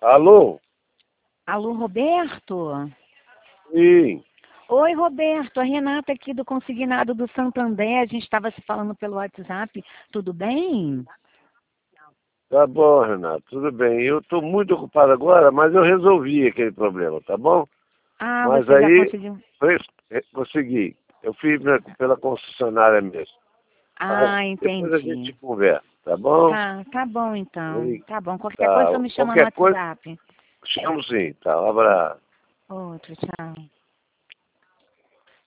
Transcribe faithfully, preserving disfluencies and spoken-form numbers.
Alô? Alô, Roberto? Sim. Oi, Roberto, a Renata aqui do Consignado do Santander, a gente estava se falando pelo WhatsApp, tudo bem? Tá bom, Renato, tudo bem. Eu estou muito ocupado agora, mas eu resolvi aquele problema, tá bom? Ah, Mas você já aí, conseguiu? foi- é, consegui. Eu fiz na- pela concessionária mesmo. Ah, Ah, depois a gente entendi. conversa, tá bom? Tá, tá bom então, E- tá bom. Qualquer coisa Tá, você me chama no qualquer coisa, WhatsApp. chamo sim, tá? Um abraço. Outro, tchau.